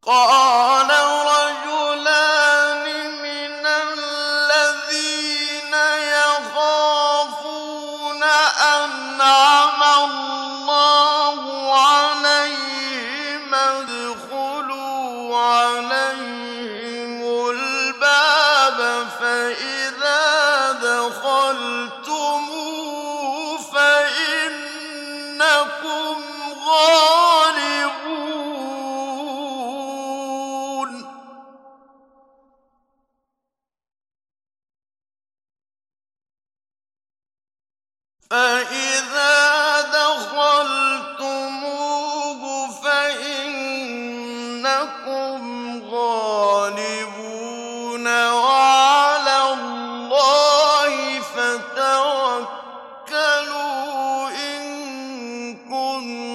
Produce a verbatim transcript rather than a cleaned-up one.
قَالَ رَجُلَانِ مِنَ الَّذِينَ يَخَافُونَ أَنْعَمَ اللَّهُ عَلَيْهِمْ ادْخُلُوا عَلَيْهِمُ الْبَابَ فَإِذَا دَخَلْتُمُوهُ فَإِنَّكُمْ غَالِبُونَ فَإِذَا دَخَلْتُمُوهُ فَإِنَّكُمْ غَالِبُونَ وَعَلَى اللَّهِ فَتَوَكَّلُوا إِن كُنتُم